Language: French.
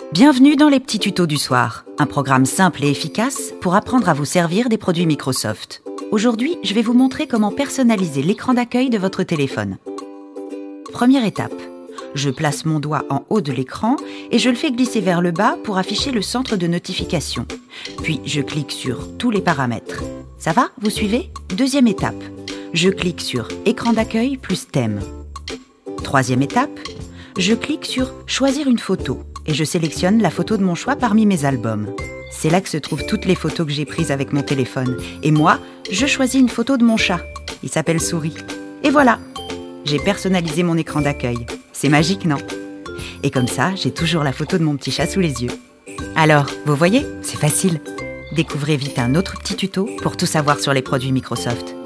Bienvenue dans les petits tutos du soir, un programme simple et efficace pour apprendre à vous servir des produits Microsoft. Aujourd'hui, je vais vous montrer comment personnaliser l'écran d'accueil de votre téléphone. Première étape, je place mon doigt en haut de l'écran et je le fais glisser vers le bas pour afficher le centre de notification. Puis je clique sur tous les paramètres. Ça va, vous suivez? Deuxième étape, je clique sur écran d'accueil plus thème. Troisième étape, je clique sur choisir une photo et je sélectionne la photo de mon choix parmi mes albums. C'est là que se trouvent toutes les photos que j'ai prises avec mon téléphone. Et moi, je choisis une photo de mon chat. Il s'appelle Souris. Et voilà, j'ai personnalisé mon écran d'accueil. C'est magique, non? Et comme ça, j'ai toujours la photo de mon petit chat sous les yeux. Alors, vous voyez, c'est facile. Découvrez vite un autre petit tuto pour tout savoir sur les produits Microsoft.